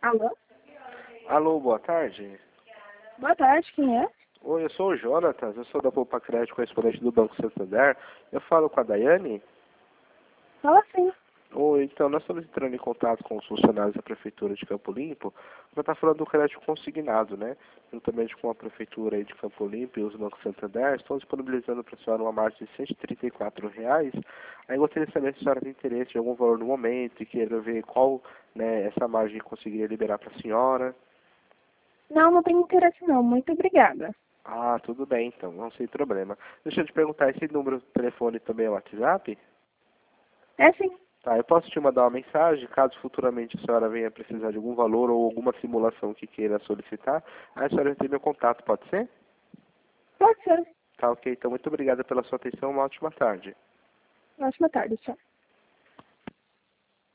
Alô? Alô, boa tarde. Boa tarde, quem é? Oi, eu sou o Jonatas, eu sou da Poupa Crédito, correspondente do Banco Santander. Eu falo com a Daiane? Fala sim. Oi, então, nós estamos entrando em contato com os funcionários da Prefeitura de Campo Limpo para estar falando do crédito consignado, né? Juntamente com a Prefeitura aí de Campo Limpo e os bancos Santander, estão disponibilizando para a senhora uma margem de R$ 134. Aí eu gostaria de saber se a senhora tem interesse em algum valor no momento e queira ver qual, né, essa margem conseguiria liberar para a senhora. Não, não tenho interesse não. Muito obrigada. Ah, tudo bem então, não sem problema. Deixa eu te perguntar, esse número de telefone também é o WhatsApp? É sim. Tá, eu posso te mandar uma mensagem, caso futuramente a senhora venha precisar de algum valor ou alguma simulação que queira solicitar, aí a senhora tem meu contato, pode ser? Pode ser. Tá, ok, então muito obrigada pela sua atenção, uma ótima tarde. Ótima tarde, tchau.